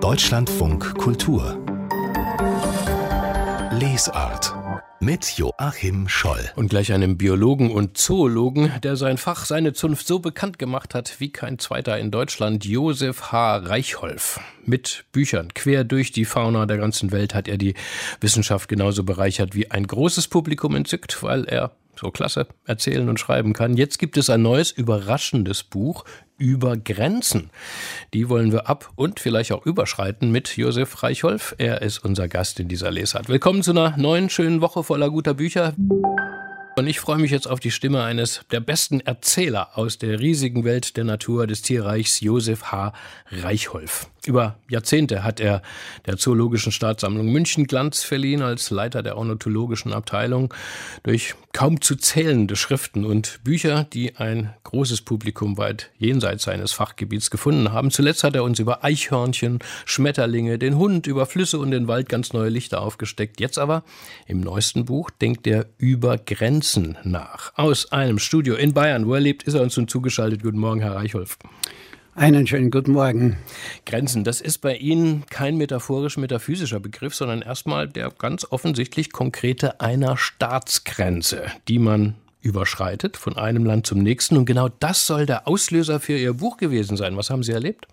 Deutschlandfunk Kultur Lesart mit Joachim Scholl. Und gleich einem Biologen und Zoologen, der sein Fach, seine Zunft so bekannt gemacht hat wie kein zweiter in Deutschland, Josef H. Reichholf. Mit Büchern quer durch die Fauna der ganzen Welt hat er die Wissenschaft genauso bereichert wie ein großes Publikum entzückt, weil er so klasse erzählen und schreiben kann. Jetzt gibt es ein neues, überraschendes Buch über Grenzen. Die wollen wir ab- und vielleicht auch überschreiten mit Josef Reichholf. Er ist unser Gast in dieser Lesart. Willkommen zu einer neuen, schönen Woche voller guter Bücher. Und ich freue mich jetzt auf die Stimme eines der besten Erzähler aus der riesigen Welt der Natur, des Tierreichs, Josef H. Reichholf. Über Jahrzehnte hat er der Zoologischen Staatssammlung München Glanz verliehen als Leiter der ornithologischen Abteilung durch kaum zu zählende Schriften und Bücher, die ein großes Publikum weit jenseits seines Fachgebiets gefunden haben. Zuletzt hat er uns über Eichhörnchen, Schmetterlinge, den Hund, über Flüsse und den Wald ganz neue Lichter aufgesteckt. Jetzt aber im neuesten Buch denkt er über Grenzen nach. Aus einem Studio in Bayern, wo er lebt, ist er uns nun zugeschaltet. Guten Morgen, Herr Reichholf. Einen schönen guten Morgen. Grenzen, das ist bei Ihnen kein metaphorisch-metaphysischer Begriff, sondern erstmal der ganz offensichtlich konkrete einer Staatsgrenze, die man überschreitet von einem Land zum nächsten. Und genau das soll der Auslöser für Ihr Buch gewesen sein. Was haben Sie erlebt?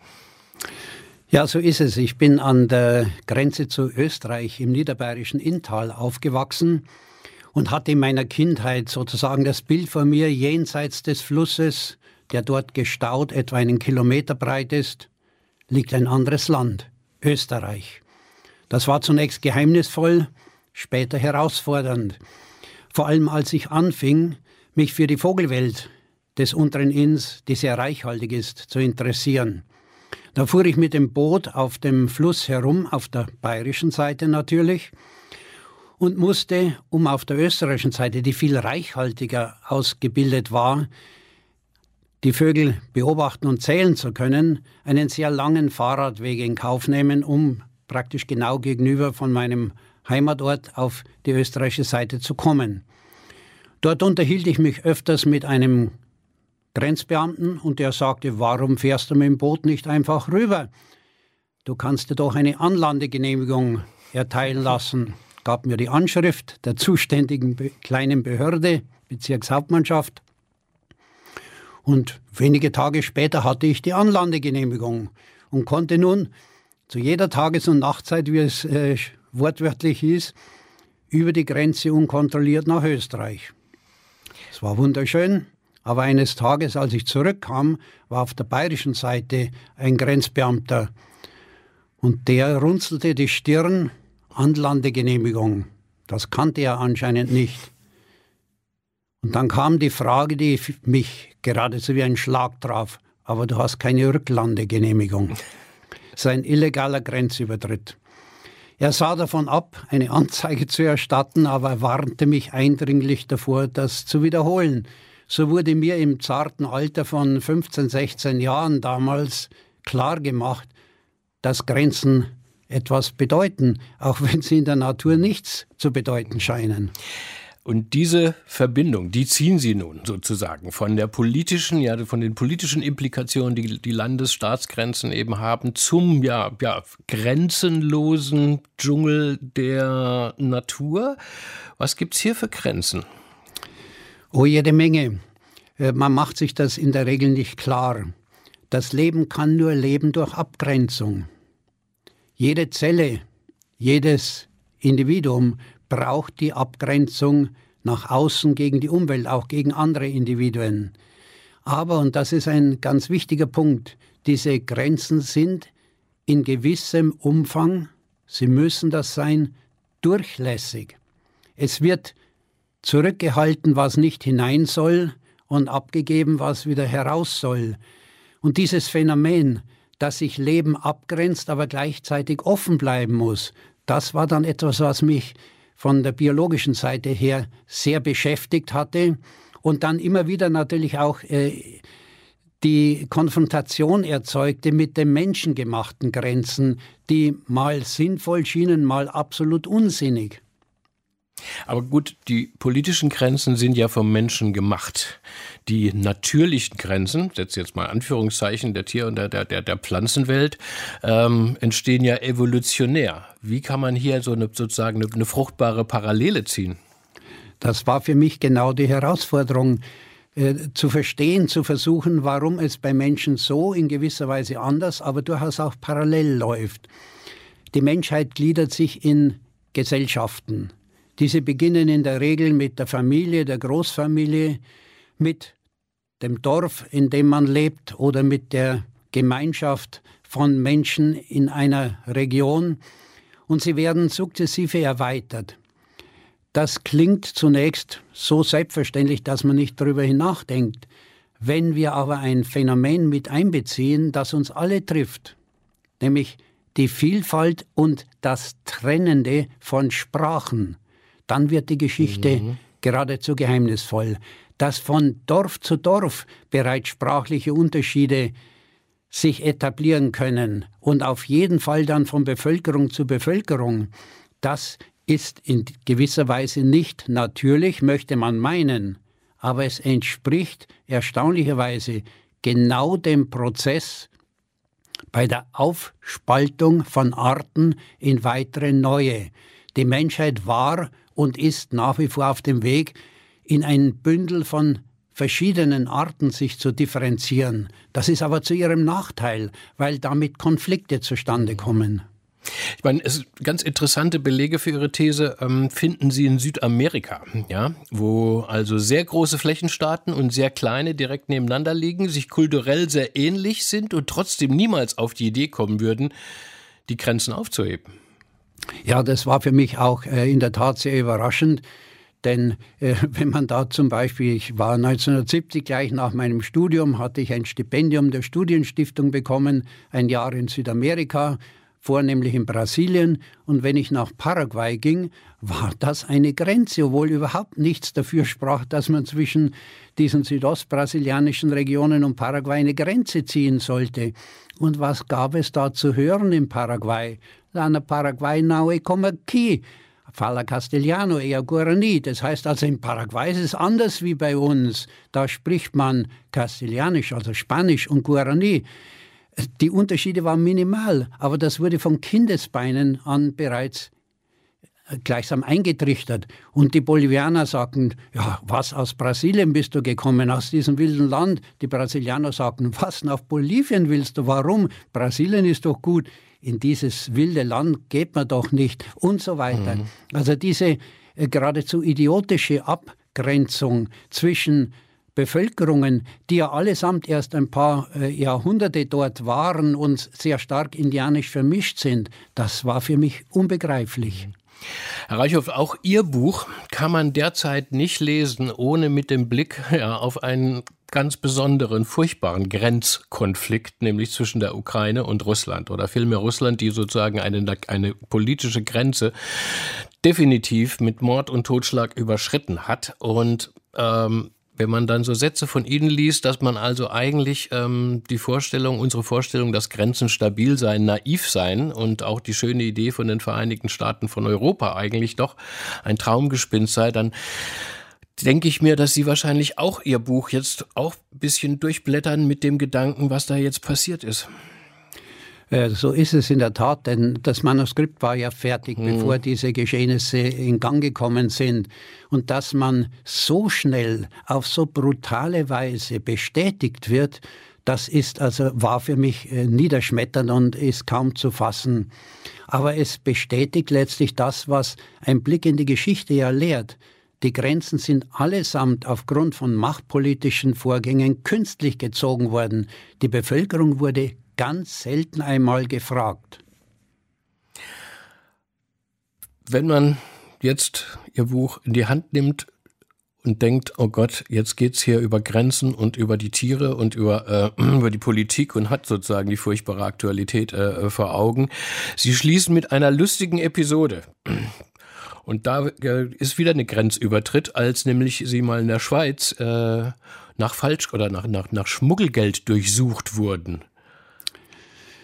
Ja, so ist es. Ich bin an der Grenze zu Österreich im niederbayerischen Inntal aufgewachsen und hatte in meiner Kindheit sozusagen das Bild vor mir, jenseits des Flusses, der dort gestaut etwa einen Kilometer breit ist, liegt ein anderes Land, Österreich. Das war zunächst geheimnisvoll, später herausfordernd. Vor allem als ich anfing, mich für die Vogelwelt des unteren Inns, die sehr reichhaltig ist, zu interessieren. Da fuhr ich mit dem Boot auf dem Fluss herum, auf der bayerischen Seite natürlich, und musste, um auf der österreichischen Seite, die viel reichhaltiger ausgebildet war, die Vögel beobachten und zählen zu können, einen sehr langen Fahrradweg in Kauf nehmen, um praktisch genau gegenüber von meinem Heimatort auf die österreichische Seite zu kommen. Dort unterhielt ich mich öfters mit einem Grenzbeamten und der sagte, warum fährst du mit dem Boot nicht einfach rüber? Du kannst dir doch eine Anlandegenehmigung erteilen lassen. Gab mir die Anschrift der zuständigen kleinen Behörde, Bezirkshauptmannschaft. Und wenige Tage später hatte ich die Anlandegenehmigung und konnte nun zu jeder Tages- und Nachtzeit, wie es wortwörtlich hieß, über die Grenze unkontrolliert nach Österreich. Es war wunderschön, aber eines Tages, als ich zurückkam, war auf der bayerischen Seite ein Grenzbeamter und der runzelte die Stirn, Anlandegenehmigung. Das kannte er anscheinend nicht. Und dann kam die Frage, die mich geradezu wie ein Schlag traf. Aber du hast keine Rücklandegenehmigung. Das ist ein illegaler Grenzübertritt. Er sah davon ab, eine Anzeige zu erstatten, aber er warnte mich eindringlich davor, das zu wiederholen. So wurde mir im zarten Alter von 15, 16 Jahren damals klar gemacht, dass Grenzen etwas bedeuten, auch wenn sie in der Natur nichts zu bedeuten scheinen. Und diese Verbindung, die ziehen Sie nun sozusagen von der politischen, von den politischen Implikationen, die die Landesstaatsgrenzen eben haben, zum grenzenlosen Dschungel der Natur. Was gibt's hier für Grenzen? Oh, jede Menge. Man macht sich das in der Regel nicht klar. Das Leben kann nur leben durch Abgrenzung. Jede Zelle, jedes Individuum braucht die Abgrenzung nach außen gegen die Umwelt, auch gegen andere Individuen. Aber, und das ist ein ganz wichtiger Punkt, diese Grenzen sind in gewissem Umfang, sie müssen das sein, durchlässig. Es wird zurückgehalten, was nicht hinein soll und abgegeben, was wieder heraus soll. Und dieses Phänomen, dass sich Leben abgrenzt, aber gleichzeitig offen bleiben muss, das war dann etwas, was mich von der biologischen Seite her sehr beschäftigt hatte und dann immer wieder natürlich auch die Konfrontation erzeugte mit den menschengemachten Grenzen, die mal sinnvoll schienen, mal absolut unsinnig. Aber gut, die politischen Grenzen sind ja vom Menschen gemacht. Die natürlichen Grenzen, setze jetzt mal Anführungszeichen, der Tier- und der Pflanzenwelt, entstehen ja evolutionär. Wie kann man hier so sozusagen eine fruchtbare Parallele ziehen? Das war für mich genau die Herausforderung, zu verstehen, zu versuchen, warum es bei Menschen so in gewisser Weise anders, aber durchaus auch parallel läuft. Die Menschheit gliedert sich in Gesellschaften. Diese beginnen in der Regel mit der Familie, der Großfamilie, mit dem Dorf, in dem man lebt, oder mit der Gemeinschaft von Menschen in einer Region, und sie werden sukzessive erweitert. Das klingt zunächst so selbstverständlich, dass man nicht darüber nachdenkt. Wenn wir aber ein Phänomen mit einbeziehen, das uns alle trifft, nämlich die Vielfalt und das Trennende von Sprachen, dann wird die Geschichte geradezu geheimnisvoll. Dass von Dorf zu Dorf bereits sprachliche Unterschiede sich etablieren können und auf jeden Fall dann von Bevölkerung zu Bevölkerung, das ist in gewisser Weise nicht natürlich, möchte man meinen, aber es entspricht erstaunlicherweise genau dem Prozess bei der Aufspaltung von Arten in weitere neue. Die Menschheit war und ist nach wie vor auf dem Weg, in ein Bündel von verschiedenen Arten sich zu differenzieren. Das ist aber zu ihrem Nachteil, weil damit Konflikte zustande kommen. Ich meine, es ist ganz interessante Belege für Ihre These finden Sie in Südamerika, ja, wo also sehr große Flächenstaaten und sehr kleine direkt nebeneinander liegen, sich kulturell sehr ähnlich sind und trotzdem niemals auf die Idee kommen würden, die Grenzen aufzuheben. Ja, das war für mich auch in der Tat sehr überraschend. Denn wenn man da zum Beispiel, ich war 1970 gleich nach meinem Studium, hatte ich ein Stipendium der Studienstiftung bekommen, ein Jahr in Südamerika, vornehmlich in Brasilien. Und wenn ich nach Paraguay ging, war das eine Grenze, obwohl überhaupt nichts dafür sprach, dass man zwischen diesen südostbrasilianischen Regionen und Paraguay eine Grenze ziehen sollte. Und was gab es da zu hören in Paraguay? Lá na Paraguay não é como aqui. Fala Castellano, eher Guarani. Das heißt also, in Paraguay ist es anders wie bei uns. Da spricht man Castilianisch, also Spanisch und Guarani. Die Unterschiede waren minimal, aber das wurde von Kindesbeinen an bereits gleichsam eingetrichtert. Und die Bolivianer sagten, ja, was, aus Brasilien bist du gekommen, aus diesem wilden Land? Die Brasilianer sagten, was, nach Bolivien willst du, warum? Brasilien ist doch gut. In dieses wilde Land geht man doch nicht und so weiter. Also diese geradezu idiotische Abgrenzung zwischen Bevölkerungen, die ja allesamt erst ein paar Jahrhunderte dort waren und sehr stark indianisch vermischt sind, das war für mich unbegreiflich. Herr Reichholf, auch Ihr Buch kann man derzeit nicht lesen, ohne mit dem Blick auf einen ganz besonderen, furchtbaren Grenzkonflikt, nämlich zwischen der Ukraine und Russland oder vielmehr Russland, die sozusagen eine politische Grenze definitiv mit Mord und Totschlag überschritten hat. Und wenn man dann so Sätze von Ihnen liest, dass man also eigentlich unsere Vorstellung, dass Grenzen stabil seien, naiv seien und auch die schöne Idee von den Vereinigten Staaten von Europa eigentlich doch ein Traumgespinst sei, dann denke ich mir, dass Sie wahrscheinlich auch Ihr Buch jetzt auch ein bisschen durchblättern mit dem Gedanken, was da jetzt passiert ist. So ist es in der Tat, denn das Manuskript war ja fertig, bevor diese Geschehnisse in Gang gekommen sind. Und dass man so schnell auf so brutale Weise bestätigt wird, war für mich niederschmetternd und ist kaum zu fassen. Aber es bestätigt letztlich das, was ein Blick in die Geschichte ja lehrt. Die Grenzen sind allesamt aufgrund von machtpolitischen Vorgängen künstlich gezogen worden. Die Bevölkerung wurde ganz selten einmal gefragt. Wenn man jetzt Ihr Buch in die Hand nimmt und denkt, oh Gott, jetzt geht's hier über Grenzen und über die Tiere und über die Politik und hat sozusagen die furchtbare Aktualität vor Augen. Sie schließen mit einer lustigen Episode. Und da ist wieder eine Grenzübertritt, als nämlich Sie mal in der Schweiz nach Schmuggelgeld durchsucht wurden.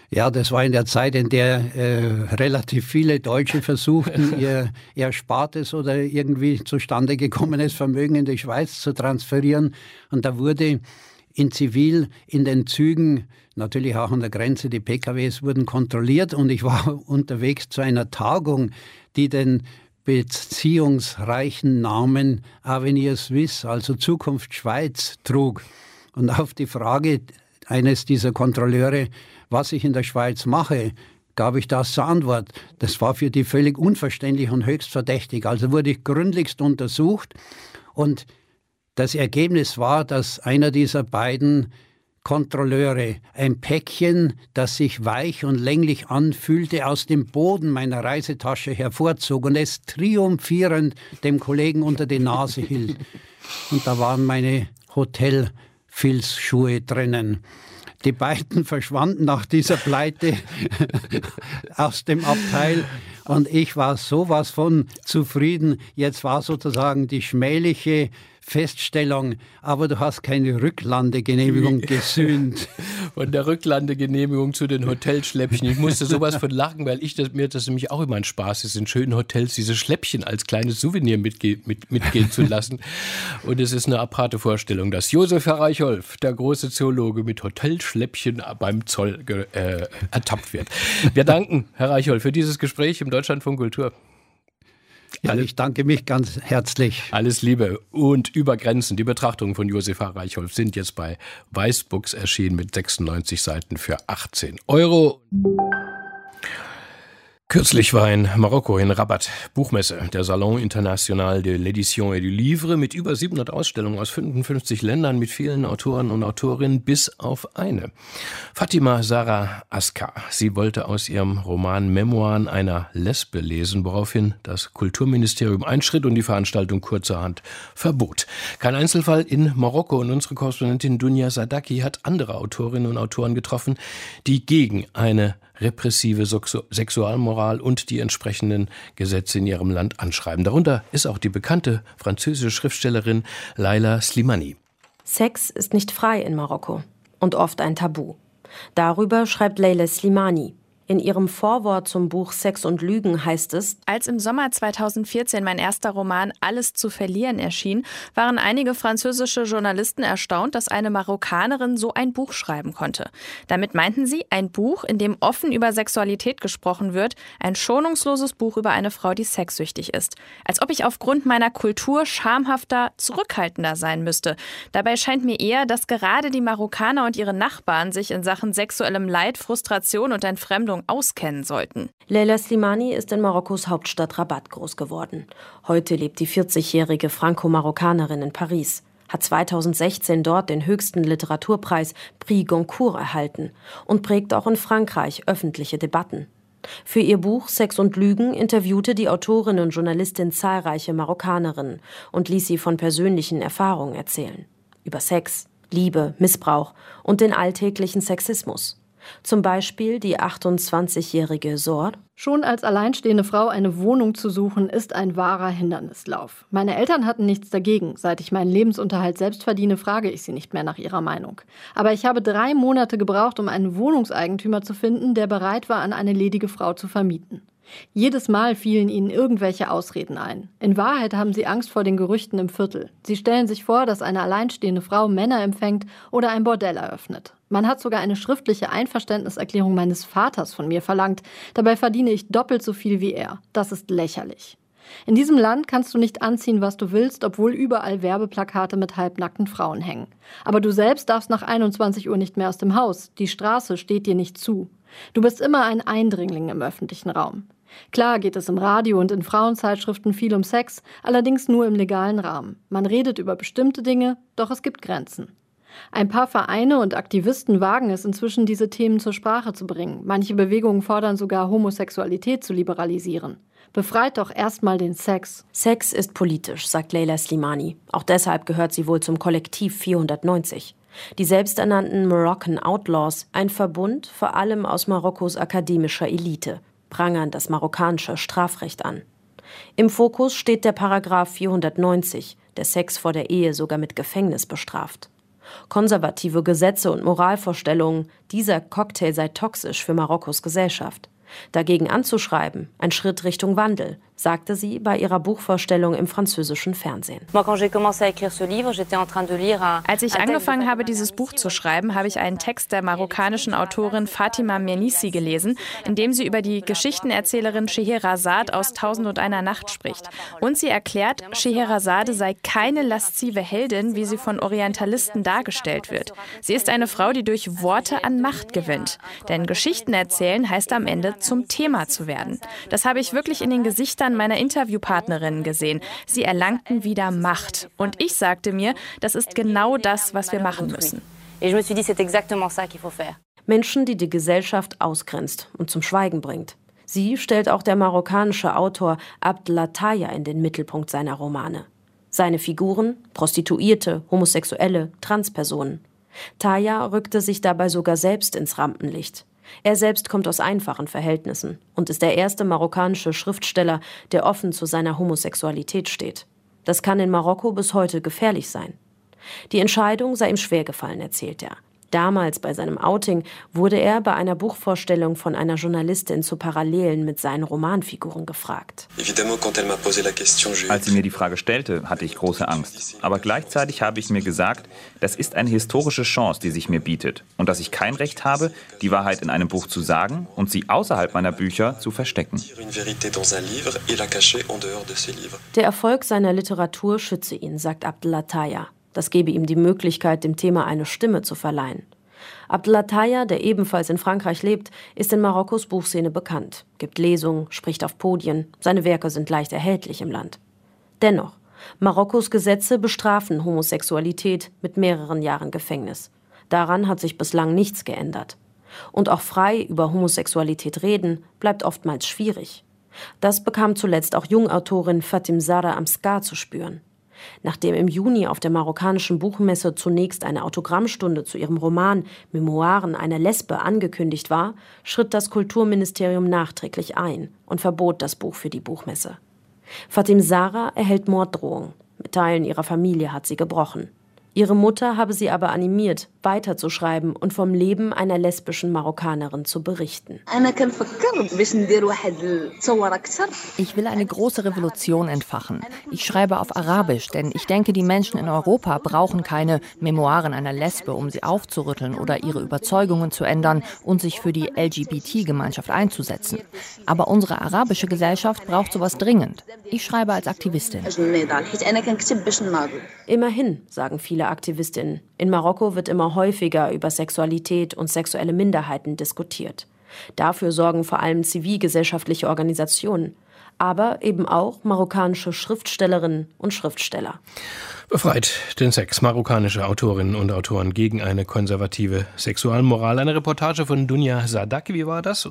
Ja, das war in der Zeit, in der relativ viele Deutsche versuchten, ihr Erspartes oder irgendwie zustande gekommenes Vermögen in die Schweiz zu transferieren. Und da wurde in Zivil in den Zügen, natürlich auch an der Grenze, die PKWs wurden kontrolliert. Und ich war unterwegs zu einer Tagung, die den beziehungsreichen Namen Avenir Suisse, also Zukunft Schweiz, trug. Und auf die Frage eines dieser Kontrolleure, was ich in der Schweiz mache, gab ich das zur Antwort. Das war für die völlig unverständlich und höchst verdächtig. Also wurde ich gründlichst untersucht und das Ergebnis war, dass einer dieser beiden Kontrolleure ein Päckchen, das sich weich und länglich anfühlte, aus dem Boden meiner Reisetasche hervorzog und es triumphierend dem Kollegen unter die Nase hielt. Und da waren meine Hotelfilzschuhe drinnen. Die beiden verschwanden nach dieser Pleite aus dem Abteil und ich war sowas von zufrieden. Jetzt war sozusagen die schmähliche Feststellung, aber du hast keine Rücklandegenehmigung gesühnt. Von der Rücklandegenehmigung zu den Hotelschläppchen. Ich musste sowas von lachen, weil mir das nämlich auch immer ein Spaß ist, in schönen Hotels diese Schläppchen als kleines Souvenir mitgehen zu lassen. Und es ist eine aparte Vorstellung, dass Josef Herr Reichholf, der große Zoologe, mit Hotelschläppchen beim Zoll ertappt wird. Wir danken, Herr Reichholf, für dieses Gespräch im Deutschlandfunk Kultur. Ja, ich danke mich ganz herzlich. Alles Liebe und über Grenzen. Die Betrachtungen von Josef H. Reichholf sind jetzt bei Weißbooks erschienen mit 96 Seiten für 18 €. Kürzlich war in Marokko in Rabat Buchmesse, der Salon International de l'Édition et du Livre, mit über 700 Ausstellungen aus 55 Ländern, mit vielen Autoren und Autorinnen, bis auf eine. Fatima Zahra Askar. Sie wollte aus ihrem Roman Memoiren einer Lesbe lesen, woraufhin das Kulturministerium einschritt und die Veranstaltung kurzerhand verbot. Kein Einzelfall in Marokko, und unsere Korrespondentin Dunja Sadaki hat andere Autorinnen und Autoren getroffen, die gegen eine repressive Sexualmoral und die entsprechenden Gesetze in ihrem Land anschreiben. Darunter ist auch die bekannte französische Schriftstellerin Leila Slimani. Sex ist nicht frei in Marokko und oft ein Tabu. Darüber schreibt Leila Slimani. In ihrem Vorwort zum Buch Sex und Lügen heißt es: Als im Sommer 2014 mein erster Roman Alles zu verlieren erschien, waren einige französische Journalisten erstaunt, dass eine Marokkanerin so ein Buch schreiben konnte. Damit meinten sie ein Buch, in dem offen über Sexualität gesprochen wird, ein schonungsloses Buch über eine Frau, die sexsüchtig ist. Als ob ich aufgrund meiner Kultur schamhafter, zurückhaltender sein müsste. Dabei scheint mir eher, dass gerade die Marokkaner und ihre Nachbarn sich in Sachen sexuellem Leid, Frustration und Entfremdung auskennen sollten. Leila Slimani ist in Marokkos Hauptstadt Rabat groß geworden. Heute lebt die 40-jährige Franco-Marokkanerin in Paris, hat 2016 dort den höchsten Literaturpreis Prix Goncourt erhalten und prägt auch in Frankreich öffentliche Debatten. Für ihr Buch Sex und Lügen interviewte die Autorin und Journalistin zahlreiche Marokkanerinnen und ließ sie von persönlichen Erfahrungen erzählen. Über Sex, Liebe, Missbrauch und den alltäglichen Sexismus. Zum Beispiel die 28-jährige Zor. Schon als alleinstehende Frau eine Wohnung zu suchen, ist ein wahrer Hindernislauf. Meine Eltern hatten nichts dagegen. Seit ich meinen Lebensunterhalt selbst verdiene, frage ich sie nicht mehr nach ihrer Meinung. Aber ich habe 3 Monate gebraucht, um einen Wohnungseigentümer zu finden, der bereit war, an eine ledige Frau zu vermieten. Jedes Mal fielen ihnen irgendwelche Ausreden ein. In Wahrheit haben sie Angst vor den Gerüchten im Viertel. Sie stellen sich vor, dass eine alleinstehende Frau Männer empfängt oder ein Bordell eröffnet. Man hat sogar eine schriftliche Einverständniserklärung meines Vaters von mir verlangt. Dabei verdiene ich doppelt so viel wie er. Das ist lächerlich. In diesem Land kannst du nicht anziehen, was du willst, obwohl überall Werbeplakate mit halbnackten Frauen hängen. Aber du selbst darfst nach 21 Uhr nicht mehr aus dem Haus. Die Straße steht dir nicht zu. Du bist immer ein Eindringling im öffentlichen Raum. Klar geht es im Radio und in Frauenzeitschriften viel um Sex, allerdings nur im legalen Rahmen. Man redet über bestimmte Dinge, doch es gibt Grenzen. Ein paar Vereine und Aktivisten wagen es inzwischen, diese Themen zur Sprache zu bringen. Manche Bewegungen fordern sogar, Homosexualität zu liberalisieren. Befreit doch erstmal den Sex. Sex ist politisch, sagt Leila Slimani. Auch deshalb gehört sie wohl zum Kollektiv 490. Die selbsternannten Moroccan Outlaws, ein Verbund vor allem aus Marokkos akademischer Elite, prangern das marokkanische Strafrecht an. Im Fokus steht der Paragraph 490, der Sex vor der Ehe sogar mit Gefängnis bestraft. Konservative Gesetze und Moralvorstellungen, dieser Cocktail sei toxisch für Marokkos Gesellschaft. Dagegen anzuschreiben, ein Schritt Richtung Wandel, sagte sie bei ihrer Buchvorstellung im französischen Fernsehen. Als ich angefangen habe, dieses Buch zu schreiben, habe ich einen Text der marokkanischen Autorin Fatima Mernissi gelesen, in dem sie über die Geschichtenerzählerin Scheherazade aus 1001 Nacht spricht. Und sie erklärt, Scheherazade sei keine laszive Heldin, wie sie von Orientalisten dargestellt wird. Sie ist eine Frau, die durch Worte an Macht gewinnt. Denn Geschichten erzählen heißt am Ende, zum Thema zu werden. Das habe ich wirklich in den Gesichtern meiner Interviewpartnerinnen gesehen. Sie erlangten wieder Macht. Und ich sagte mir, das ist genau das, was wir machen müssen. Menschen, die die Gesellschaft ausgrenzt und zum Schweigen bringt. Sie stellt auch der marokkanische Autor Abdellahtaya in den Mittelpunkt seiner Romane. Seine Figuren: Prostituierte, Homosexuelle, Transpersonen. Taya rückte sich dabei sogar selbst ins Rampenlicht. Er selbst kommt aus einfachen Verhältnissen und ist der erste marokkanische Schriftsteller, der offen zu seiner Homosexualität steht. Das kann in Marokko bis heute gefährlich sein. Die Entscheidung sei ihm schwergefallen, erzählt er. Damals bei seinem Outing wurde er bei einer Buchvorstellung von einer Journalistin zu Parallelen mit seinen Romanfiguren gefragt. Als sie mir die Frage stellte, hatte ich große Angst. Aber gleichzeitig habe ich mir gesagt, das ist eine historische Chance, die sich mir bietet. Und dass ich kein Recht habe, die Wahrheit in einem Buch zu sagen und sie außerhalb meiner Bücher zu verstecken. Der Erfolg seiner Literatur schütze ihn, sagt Abdellahtaya. Das gebe ihm die Möglichkeit, dem Thema eine Stimme zu verleihen. Abdellahtaya, der ebenfalls in Frankreich lebt, ist in Marokkos Buchszene bekannt, gibt Lesungen, spricht auf Podien. Seine Werke sind leicht erhältlich im Land. Dennoch, Marokkos Gesetze bestrafen Homosexualität mit mehreren Jahren Gefängnis. Daran hat sich bislang nichts geändert. Und auch frei über Homosexualität reden, bleibt oftmals schwierig. Das bekam zuletzt auch Jungautorin Fatim Zahra Amskar zu spüren. Nachdem im Juni auf der marokkanischen Buchmesse zunächst eine Autogrammstunde zu ihrem Roman Memoiren einer Lesbe angekündigt war, schritt das Kulturministerium nachträglich ein und verbot das Buch für die Buchmesse. Fatim Zahra erhält Morddrohungen. Mit Teilen ihrer Familie hat sie gebrochen. Ihre Mutter habe sie aber animiert, weiterzuschreiben und vom Leben einer lesbischen Marokkanerin zu berichten. Ich will eine große Revolution entfachen. Ich schreibe auf Arabisch, denn ich denke, die Menschen in Europa brauchen keine Memoiren einer Lesbe, um sie aufzurütteln oder ihre Überzeugungen zu ändern und sich für die LGBT-Gemeinschaft einzusetzen. Aber unsere arabische Gesellschaft braucht sowas dringend. Ich schreibe als Aktivistin. Immerhin, sagen viele Aktivistinnen, in Marokko wird immer häufiger über Sexualität und sexuelle Minderheiten diskutiert. Dafür sorgen vor allem zivilgesellschaftliche Organisationen, aber eben auch marokkanische Schriftstellerinnen und Schriftsteller. Befreit den Sex, marokkanische Autorinnen und Autoren gegen eine konservative Sexualmoral. Eine Reportage von Dunja Sadaki, wie war das?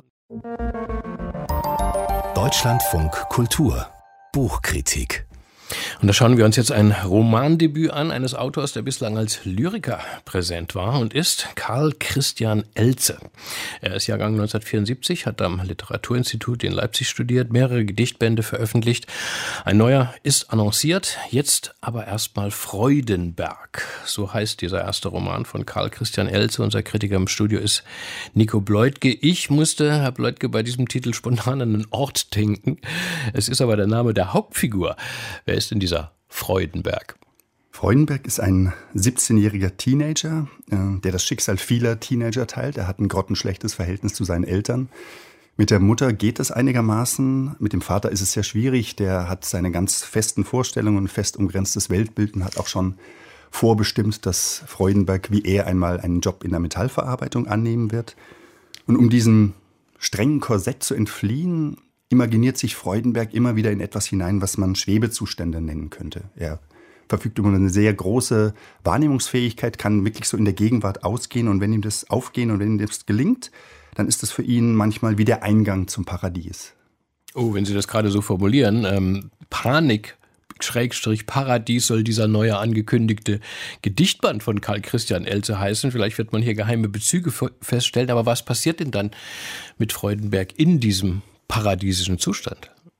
Deutschlandfunk Kultur Buchkritik. Und da schauen wir uns jetzt ein Romandebüt an eines Autors, der bislang als Lyriker präsent war und ist Karl Christian Elze. Er ist Jahrgang 1974, hat am Literaturinstitut in Leipzig studiert, mehrere Gedichtbände veröffentlicht. Ein neuer ist annonciert, jetzt aber erstmal Freudenberg. So heißt dieser erste Roman von Karl Christian Elze. Unser Kritiker im Studio ist Nico Bleutke. Ich musste, Herr Bleutke, bei diesem Titel spontan an einen Ort denken. Es ist aber der Name der Hauptfigur. Wer ist denn dieser Freudenberg? Freudenberg ist ein 17-jähriger Teenager, der das Schicksal vieler Teenager teilt. Er hat ein grottenschlechtes Verhältnis zu seinen Eltern. Mit der Mutter geht es einigermaßen. Mit dem Vater ist es sehr schwierig. Der hat seine ganz festen Vorstellungen, ein fest umgrenztes Weltbild und hat auch schon vorbestimmt, dass Freudenberg wie er einmal einen Job in der Metallverarbeitung annehmen wird. Und um diesem strengen Korsett zu entfliehen, imaginiert sich Freudenberg immer wieder in etwas hinein, was man Schwebezustände nennen könnte. Er verfügt über eine sehr große Wahrnehmungsfähigkeit, kann wirklich so in der Gegenwart ausgehen. Und wenn ihm das aufgehen und wenn ihm das gelingt, dann ist das für ihn manchmal wie der Eingang zum Paradies. Oh, wenn Sie das gerade so formulieren, Panik / Paradies soll dieser neue angekündigte Gedichtband von Karl Christian Elze heißen. Vielleicht wird man hier geheime Bezüge feststellen. Aber was passiert denn dann mit Freudenberg in diesem paradiesischen Zustand?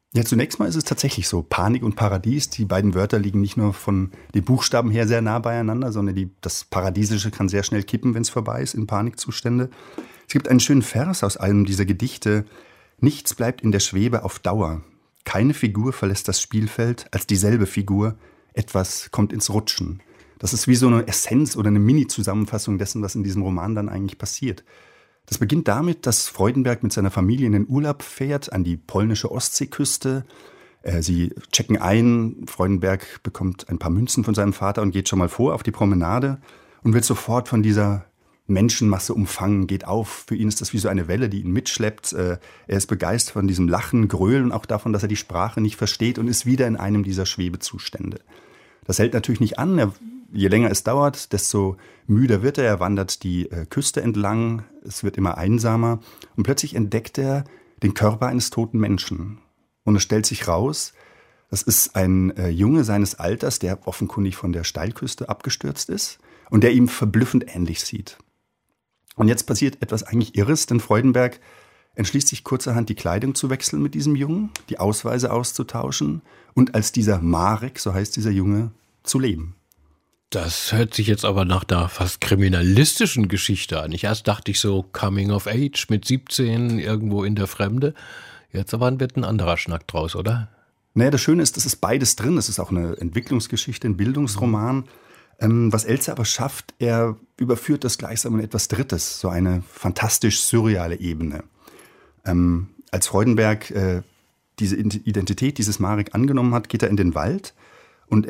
Ja, zunächst mal ist es tatsächlich so. Panik und Paradies, die beiden Wörter liegen nicht nur von den Buchstaben her sehr nah beieinander, sondern das Paradiesische kann sehr schnell kippen, wenn es vorbei ist, in Panikzustände. Es gibt einen schönen Vers aus einem dieser Gedichte. Nichts bleibt in der Schwebe auf Dauer. Keine Figur verlässt das Spielfeld als dieselbe Figur. Etwas kommt ins Rutschen. Das ist wie so eine Essenz oder eine Mini-Zusammenfassung dessen, was in diesem Roman dann eigentlich passiert. Das beginnt damit, dass Freudenberg mit seiner Familie in den Urlaub fährt an die polnische Ostseeküste. Sie checken ein, Freudenberg bekommt ein paar Münzen von seinem Vater und geht schon mal vor auf die Promenade und wird sofort von dieser Menschenmasse umfangen, geht auf. Für ihn ist das wie so eine Welle, die ihn mitschleppt. Er ist begeistert von diesem Lachen, Grölen und auch davon, dass er die Sprache nicht versteht und ist wieder in einem dieser Schwebezustände. Das hält natürlich nicht an. Je länger es dauert, desto müder wird er. Er wandert die Küste entlang. Es wird immer einsamer. Und plötzlich entdeckt er den Körper eines toten Menschen. Und es stellt sich raus, das ist ein Junge seines Alters, der offenkundig von der Steilküste abgestürzt ist und der ihm verblüffend ähnlich sieht. Und jetzt passiert etwas eigentlich Irres, denn Freudenberg entschließt sich kurzerhand, die Kleidung zu wechseln mit diesem Jungen, die Ausweise auszutauschen und als dieser Marek, so heißt dieser Junge, zu leben. Das hört sich jetzt aber nach der fast kriminalistischen Geschichte an. Erst dachte ich so Coming of Age mit 17 irgendwo in der Fremde. Jetzt aber wird ein anderer Schnack draus, oder? Naja, das Schöne ist, es ist beides drin. Es ist auch eine Entwicklungsgeschichte, ein Bildungsroman. Was Elze aber schafft, er überführt das gleichsam in etwas Drittes, so eine fantastisch surreale Ebene. Als Freudenberg diese Identität dieses Marek angenommen hat, geht er in den Wald und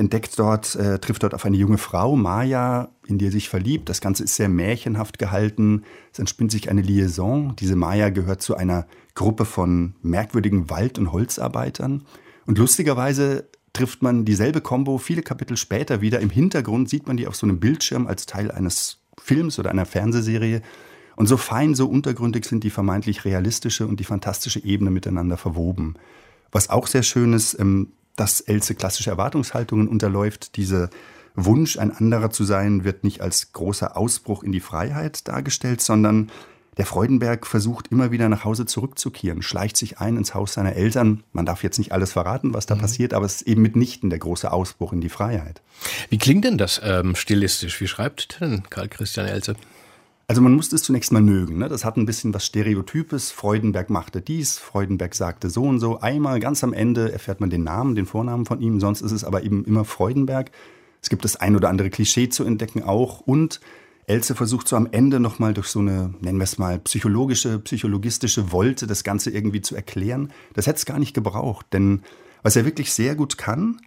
trifft dort auf eine junge Frau, Maja, in die er sich verliebt. Das Ganze ist sehr märchenhaft gehalten. Es entspinnt sich eine Liaison. Diese Maja gehört zu einer Gruppe von merkwürdigen Wald- und Holzarbeitern. Und lustigerweise trifft man dieselbe Kombo viele Kapitel später wieder. Im Hintergrund sieht man die auf so einem Bildschirm als Teil eines Films oder einer Fernsehserie. Und so fein, so untergründig sind die vermeintlich realistische und die fantastische Ebene miteinander verwoben. Was auch sehr schön ist, dass Elze klassische Erwartungshaltungen unterläuft. Dieser Wunsch, ein anderer zu sein, wird nicht als großer Ausbruch in die Freiheit dargestellt, sondern der Freudenberg versucht immer wieder nach Hause zurückzukehren, schleicht sich ein ins Haus seiner Eltern. Man darf jetzt nicht alles verraten, was da passiert, aber es ist eben mitnichten der große Ausbruch in die Freiheit. Wie klingt denn das stilistisch? Wie schreibt denn Karl Christian Elze? Also man muss es zunächst mal mögen. Ne? Das hat ein bisschen was Stereotypes. Freudenberg machte dies, Freudenberg sagte so und so. Einmal ganz am Ende erfährt man den Namen, den Vornamen von ihm. Sonst ist es aber eben immer Freudenberg. Es gibt das ein oder andere Klischee zu entdecken auch. Und Elze versucht so am Ende nochmal durch so eine, nennen wir es mal, psychologistische Wolte das Ganze irgendwie zu erklären. Das hätte es gar nicht gebraucht. Denn was er wirklich sehr gut kann,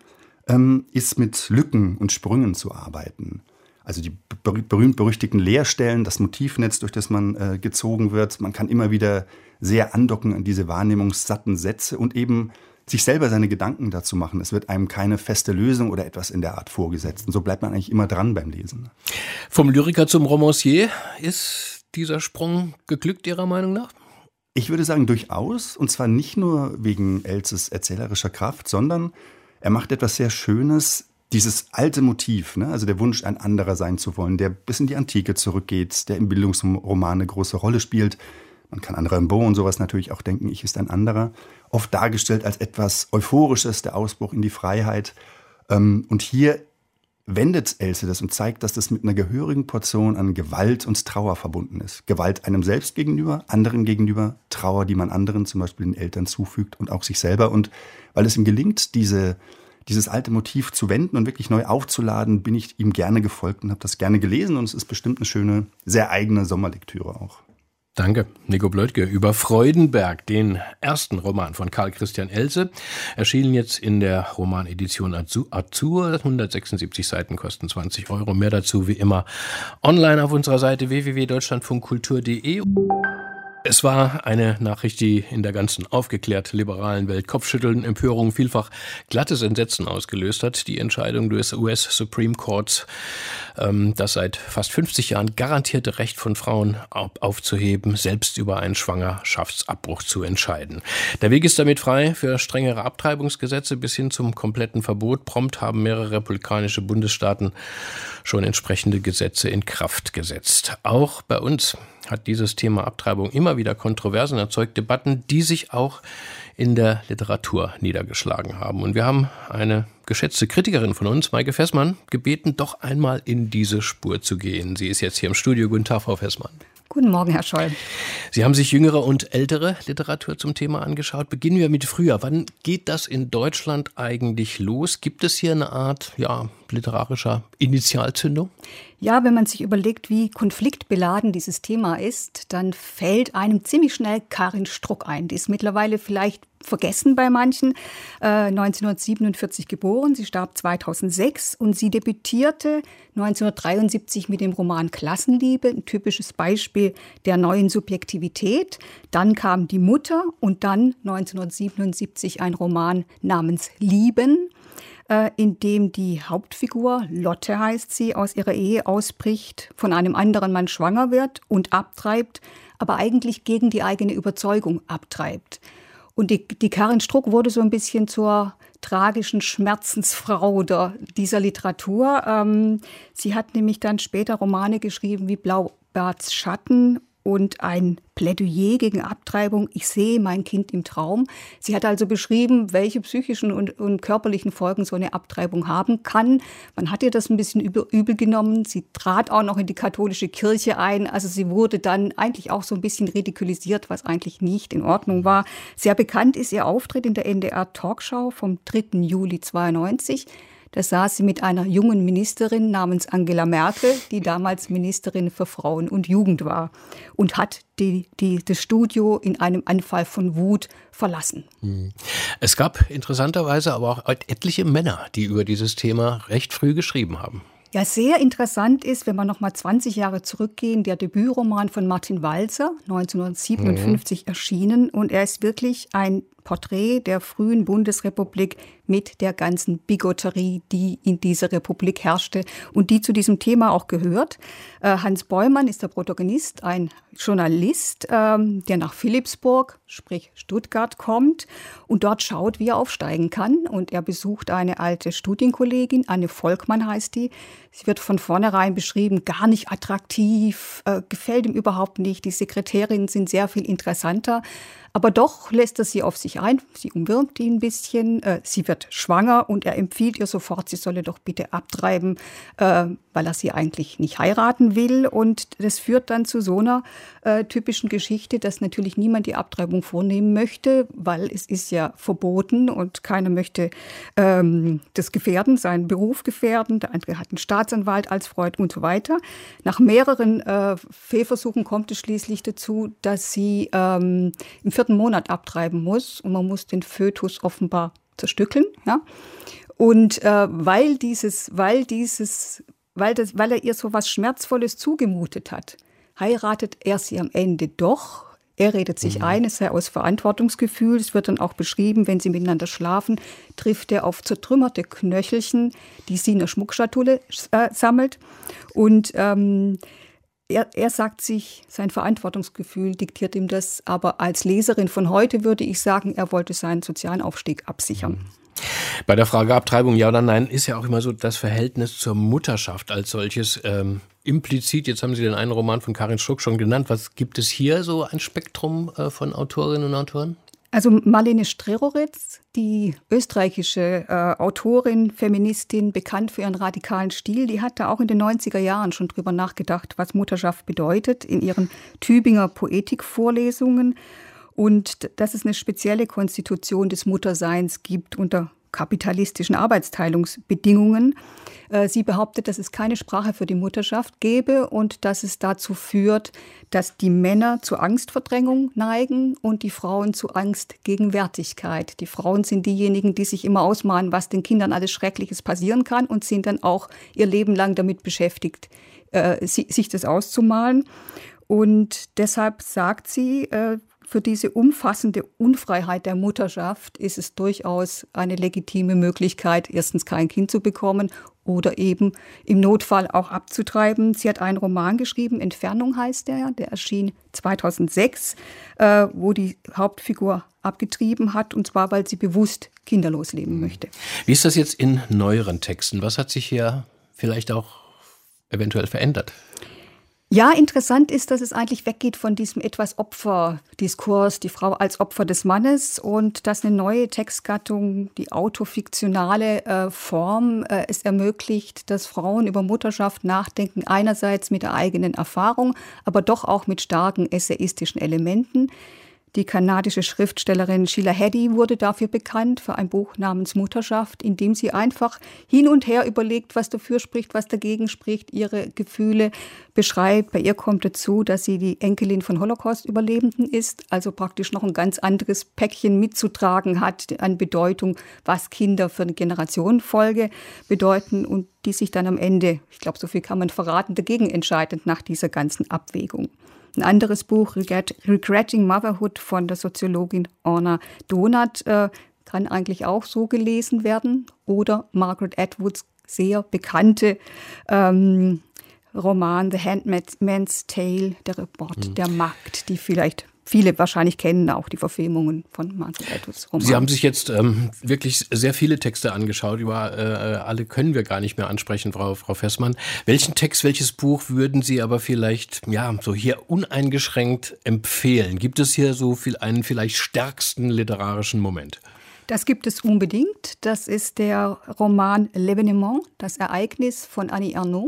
ist mit Lücken und Sprüngen zu arbeiten. Also die berühmt-berüchtigten Leerstellen, das Motivnetz, durch das man gezogen wird. Man kann immer wieder sehr andocken an diese wahrnehmungssatten Sätze und eben sich selber seine Gedanken dazu machen. Es wird einem keine feste Lösung oder etwas in der Art vorgesetzt. Und so bleibt man eigentlich immer dran beim Lesen. Vom Lyriker zum Romancier, ist dieser Sprung geglückt Ihrer Meinung nach? Ich würde sagen, durchaus. Und zwar nicht nur wegen Elzes erzählerischer Kraft, sondern er macht etwas sehr Schönes. Dieses alte Motiv, ne? Also der Wunsch, ein anderer sein zu wollen, der bis in die Antike zurückgeht, der im Bildungsroman eine große Rolle spielt. Man kann an Rimbaud und sowas natürlich auch denken, ich ist ein anderer. Oft dargestellt als etwas Euphorisches, der Ausbruch in die Freiheit. Und hier wendet Elze das und zeigt, dass das mit einer gehörigen Portion an Gewalt und Trauer verbunden ist. Gewalt einem selbst gegenüber, anderen gegenüber, Trauer, die man anderen, zum Beispiel den Eltern, zufügt und auch sich selber. Und weil es ihm gelingt, dieses alte Motiv zu wenden und wirklich neu aufzuladen, bin ich ihm gerne gefolgt und habe das gerne gelesen. Und es ist bestimmt eine schöne, sehr eigene Sommerlektüre auch. Danke, Nico Bleutke, über Freudenberg, den ersten Roman von Karl Christian Elze. Erschienen jetzt in der Romanedition Azur. 176 Seiten kosten 20 €. Mehr dazu wie immer online auf unserer Seite www.deutschlandfunkkultur.de. Es war eine Nachricht, die in der ganzen aufgeklärt liberalen Welt Kopfschütteln, Empörung, vielfach glattes Entsetzen ausgelöst hat. Die Entscheidung des US Supreme Courts, das seit fast 50 Jahren garantierte Recht von Frauen aufzuheben, selbst über einen Schwangerschaftsabbruch zu entscheiden. Der Weg ist damit frei für strengere Abtreibungsgesetze bis hin zum kompletten Verbot. Prompt haben mehrere republikanische Bundesstaaten schon entsprechende Gesetze in Kraft gesetzt. Auch bei uns. hat dieses Thema Abtreibung immer wieder Kontroversen erzeugt, Debatten, die sich auch in der Literatur niedergeschlagen haben. Und wir haben eine geschätzte Kritikerin von uns, Maike Fessmann, gebeten, doch einmal in diese Spur zu gehen. Sie ist jetzt hier im Studio. Guten Tag, Frau Fessmann. Guten Morgen, Herr Scholl. Sie haben sich jüngere und ältere Literatur zum Thema angeschaut. Beginnen wir mit früher. Wann geht das in Deutschland eigentlich los? Gibt es hier eine Art literarischer Initialzündung? Ja, wenn man sich überlegt, wie konfliktbeladen dieses Thema ist, dann fällt einem ziemlich schnell Karin Struck ein. Die ist mittlerweile vielleicht vergessen bei manchen. 1947 geboren, sie starb 2006 und sie debütierte 1973 mit dem Roman Klassenliebe, ein typisches Beispiel der neuen Subjektivität. Dann kam Die Mutter und dann 1977 ein Roman namens Lieben, in dem die Hauptfigur, Lotte heißt sie, aus ihrer Ehe ausbricht, von einem anderen Mann schwanger wird und abtreibt, aber eigentlich gegen die eigene Überzeugung abtreibt. Und die Karin Struck wurde so ein bisschen zur tragischen Schmerzensfrau dieser Literatur. Sie hat nämlich dann später Romane geschrieben wie Blaubarts Schatten und ein Plädoyer gegen Abtreibung. Ich sehe mein Kind im Traum. Sie hat also beschrieben, welche psychischen und körperlichen Folgen so eine Abtreibung haben kann. Man hat ihr das ein bisschen übel genommen. Sie trat auch noch in die katholische Kirche ein. Also sie wurde dann eigentlich auch so ein bisschen ridikulisiert, was eigentlich nicht in Ordnung war. Sehr bekannt ist ihr Auftritt in der NDR-Talkshow vom 3. Juli 1992. Da saß sie mit einer jungen Ministerin namens Angela Merkel, die damals Ministerin für Frauen und Jugend war und hat das Studio in einem Anfall von Wut verlassen. Es gab interessanterweise aber auch etliche Männer, die über dieses Thema recht früh geschrieben haben. Ja, sehr interessant ist, wenn wir noch mal 20 Jahre zurückgehen, der Debütroman von Martin Walser, 1957 erschienen. Und er ist wirklich ein Porträt der frühen Bundesrepublik mit der ganzen Bigotterie, die in dieser Republik herrschte und die zu diesem Thema auch gehört. Hans Beumann ist der Protagonist, ein Journalist, der nach Philippsburg, sprich Stuttgart, kommt und dort schaut, wie er aufsteigen kann. Und er besucht eine alte Studienkollegin, Anne Volkmann heißt die. Sie wird von vornherein beschrieben, gar nicht attraktiv, gefällt ihm überhaupt nicht. Die Sekretärinnen sind sehr viel interessanter. Aber doch lässt er sie auf sich ein, sie umwirbt ihn ein bisschen, sie wird schwanger und er empfiehlt ihr sofort, sie solle doch bitte abtreiben, weil er sie eigentlich nicht heiraten will. Und das führt dann zu so einer typischen Geschichte, dass natürlich niemand die Abtreibung vornehmen möchte, weil es ist ja verboten und keiner möchte das gefährden, seinen Beruf gefährden. Der andere hat einen Staatsanwalt als Freund und so weiter. Nach mehreren Fehlversuchen kommt es schließlich dazu, dass sie im 4. Monat abtreiben muss und man muss den Fötus offenbar zerstückeln. Ja? Und weil er ihr so was Schmerzvolles zugemutet hat, heiratet er sie am Ende doch. Er redet sich ein, es sei aus Verantwortungsgefühl. Es wird dann auch beschrieben, wenn sie miteinander schlafen, trifft er auf zertrümmerte Knöchelchen, die sie in der Schmuckschatulle sammelt. Und er sagt sich, sein Verantwortungsgefühl diktiert ihm das. Aber als Leserin von heute würde ich sagen, er wollte seinen sozialen Aufstieg absichern. Bei der Frage Abtreibung, ja oder nein, ist ja auch immer so das Verhältnis zur Mutterschaft als solches implizit. Jetzt haben Sie den einen Roman von Karin Struck schon genannt. Was gibt es hier so ein Spektrum von Autorinnen und Autoren? Also Marlene Streroritz, die österreichische Autorin, Feministin, bekannt für ihren radikalen Stil, die hat da auch in den 90er Jahren schon drüber nachgedacht, was Mutterschaft bedeutet, in ihren Tübinger Poetikvorlesungen. Und dass es eine spezielle Konstitution des Mutterseins gibt unter kapitalistischen Arbeitsteilungsbedingungen. Sie behauptet, dass es keine Sprache für die Mutterschaft gäbe und dass es dazu führt, dass die Männer zur Angstverdrängung neigen und die Frauen zu Angstgegenwärtigkeit. Die Frauen sind diejenigen, die sich immer ausmalen, was den Kindern alles Schreckliches passieren kann und sind dann auch ihr Leben lang damit beschäftigt, sich das auszumalen. Und deshalb sagt sie, für diese umfassende Unfreiheit der Mutterschaft ist es durchaus eine legitime Möglichkeit, erstens kein Kind zu bekommen oder eben im Notfall auch abzutreiben. Sie hat einen Roman geschrieben, Entfernung heißt der erschien 2006, wo die Hauptfigur abgetrieben hat, und zwar, weil sie bewusst kinderlos leben möchte. Wie ist das jetzt in neueren Texten? Was hat sich hier vielleicht auch eventuell verändert? Ja, interessant ist, dass es eigentlich weggeht von diesem etwas Opferdiskurs, die Frau als Opfer des Mannes, und dass eine neue Textgattung, die autofiktionale Form, es ermöglicht, dass Frauen über Mutterschaft nachdenken, einerseits mit der eigenen Erfahrung, aber doch auch mit starken essayistischen Elementen. Die kanadische Schriftstellerin Sheila Heti wurde dafür bekannt, für ein Buch namens Mutterschaft, in dem sie einfach hin und her überlegt, was dafür spricht, was dagegen spricht, ihre Gefühle beschreibt. Bei ihr kommt dazu, dass sie die Enkelin von Holocaust-Überlebenden ist, also praktisch noch ein ganz anderes Päckchen mitzutragen hat an Bedeutung, was Kinder für eine Generationenfolge bedeuten und die sich dann am Ende, ich glaube, so viel kann man verraten, dagegen entscheidet nach dieser ganzen Abwägung. Ein anderes Buch, Regretting Motherhood von der Soziologin Orna Donath, kann eigentlich auch so gelesen werden. Oder Margaret Atwoods sehr bekannte Roman The Handmaid's Tale, der Report der Magd, die vielleicht viele wahrscheinlich kennen, auch die Verfilmungen von Margaret Atwoods Roman. Sie haben sich jetzt wirklich sehr viele Texte angeschaut. Über alle können wir gar nicht mehr ansprechen, Frau Fessmann. Welchen Text, welches Buch würden Sie aber vielleicht so hier uneingeschränkt empfehlen? Gibt es hier einen vielleicht stärksten literarischen Moment? Das gibt es unbedingt. Das ist der Roman L'Événement, das Ereignis von Annie Ernaux,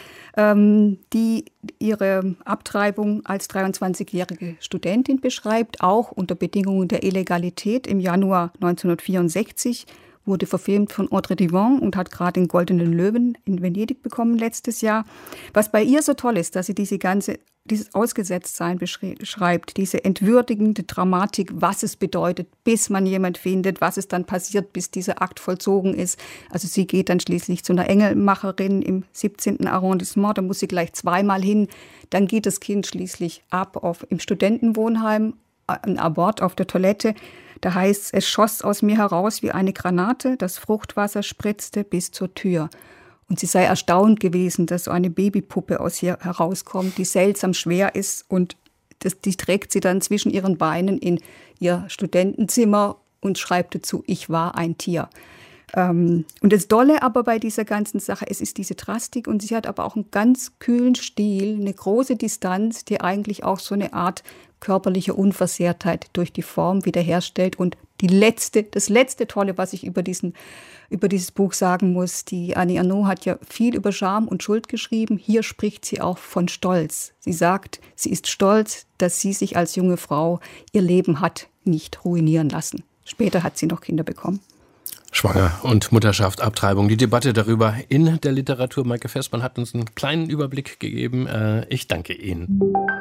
die ihre Abtreibung als 23-jährige Studentin beschreibt, auch unter Bedingungen der Illegalität im Januar 1964, wurde verfilmt von Audrey Diwan und hat gerade den Goldenen Löwen in Venedig bekommen letztes Jahr. Was bei ihr so toll ist, dass sie dieses Ausgesetztsein beschreibt, diese entwürdigende Dramatik, was es bedeutet, bis man jemand findet, was es dann passiert, bis dieser Akt vollzogen ist. Also sie geht dann schließlich zu einer Engelmacherin im 17. Arrondissement, da muss sie gleich zweimal hin. Dann geht das Kind schließlich ab im Studentenwohnheim, ein Abort auf der Toilette. Da heißt es schoss aus mir heraus wie eine Granate, das Fruchtwasser spritzte bis zur Tür. Und sie sei erstaunt gewesen, dass so eine Babypuppe aus ihr herauskommt, die seltsam schwer ist, und die trägt sie dann zwischen ihren Beinen in ihr Studentenzimmer und schreibt dazu, ich war ein Tier. Und das Dolle aber bei dieser ganzen Sache, es ist diese Drastik, und sie hat aber auch einen ganz kühlen Stil, eine große Distanz, die eigentlich auch so eine Art körperliche Unversehrtheit durch die Form wiederherstellt. Und das letzte Tolle, was ich über dieses Buch sagen muss, die Annie Ernaux hat ja viel über Scham und Schuld geschrieben. Hier spricht sie auch von Stolz. Sie sagt, sie ist stolz, dass sie sich als junge Frau ihr Leben hat nicht ruinieren lassen. Später hat sie noch Kinder bekommen. Schwanger und Mutterschaft, Abtreibung, die Debatte darüber in der Literatur. Maike Fessmann hat uns einen kleinen Überblick gegeben. Ich danke Ihnen.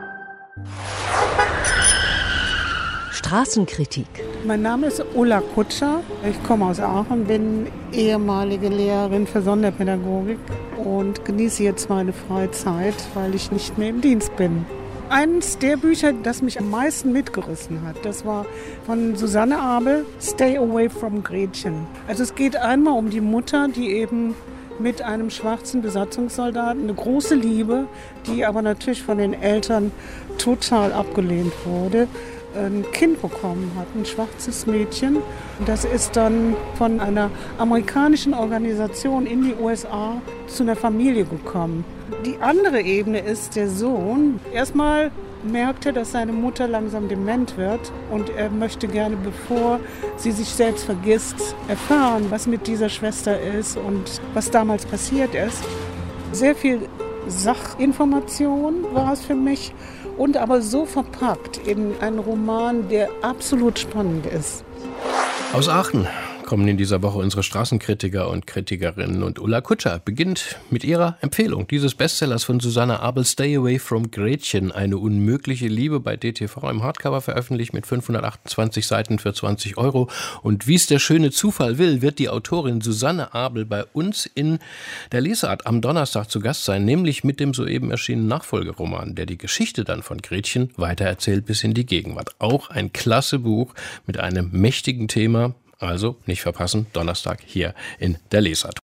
Straßenkritik. Mein Name ist Ulla Kutscher. Ich komme aus Aachen, bin ehemalige Lehrerin für Sonderpädagogik und genieße jetzt meine Freizeit, weil ich nicht mehr im Dienst bin. Eines der Bücher, das mich am meisten mitgerissen hat, das war von Susanne Abel, Stay Away from Gretchen. Also es geht einmal um die Mutter, die eben mit einem schwarzen Besatzungssoldaten, eine große Liebe, die aber natürlich von den Eltern total abgelehnt wurde, ein Kind bekommen hat, ein schwarzes Mädchen. Das ist dann von einer amerikanischen Organisation in die USA zu einer Familie gekommen. Die andere Ebene ist der Sohn. Erstmal merkt er, dass seine Mutter langsam dement wird und er möchte gerne, bevor sie sich selbst vergisst, erfahren, was mit dieser Schwester ist und was damals passiert ist. Sehr viel Sachinformation war es für mich und aber so verpackt in einen Roman, der absolut spannend ist. Aus Aachen kommen in dieser Woche unsere Straßenkritiker und Kritikerinnen, und Ulla Kutscher beginnt mit ihrer Empfehlung dieses Bestsellers von Susanne Abel, Stay Away from Gretchen, eine unmögliche Liebe, bei DTV im Hardcover veröffentlicht mit 528 Seiten für 20 €. Und wie es der schöne Zufall will, wird die Autorin Susanne Abel bei uns in der Lesart am Donnerstag zu Gast sein, nämlich mit dem soeben erschienenen Nachfolgeroman, der die Geschichte dann von Gretchen weitererzählt bis in die Gegenwart. Auch ein klasse Buch mit einem mächtigen Thema. Also nicht verpassen, Donnerstag hier in der Lesart.